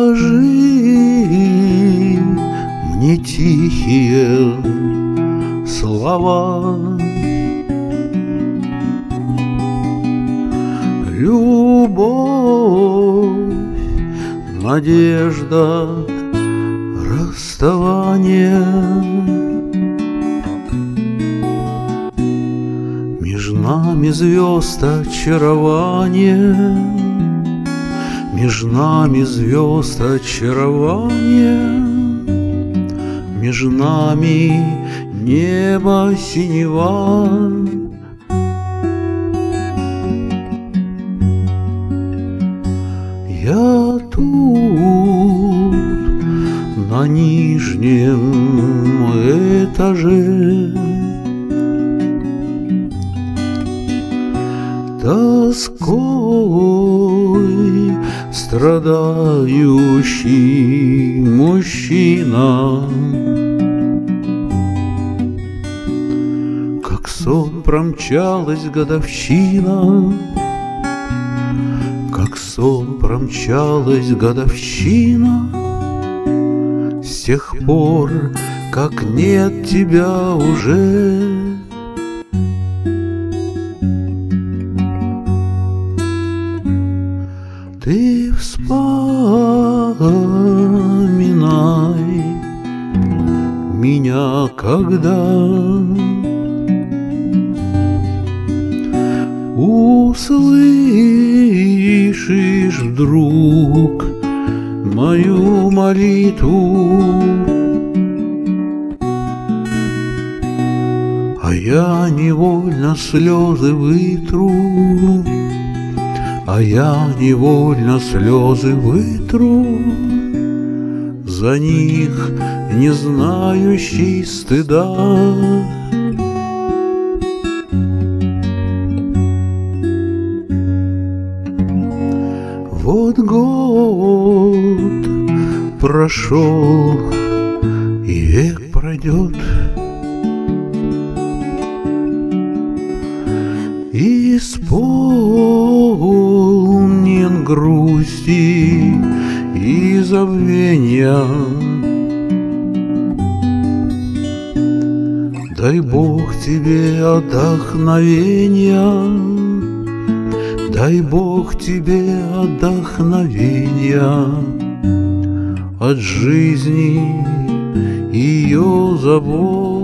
Скажи мне тихие слова, любовь, надежда, расставание. Меж нами звезд очарование, меж нами звезд очарование, меж нами небо синева. Я тут, на нижнем этаже, тоской страдающий мужчина. Как сон промчалась годовщина, как сон промчалась годовщина, с тех пор, как нет тебя уже. Ты вспоминай меня, когда услышишь вдруг мою молитву, а я невольно слезы вытру, а я невольно слезы вытру, за них не знающий стыда. Вот год прошел, и век пройдет, исполнен грусти и забвения. Дай Бог тебе отдохновения, дай Бог тебе отдохновения от жизни и ее забот.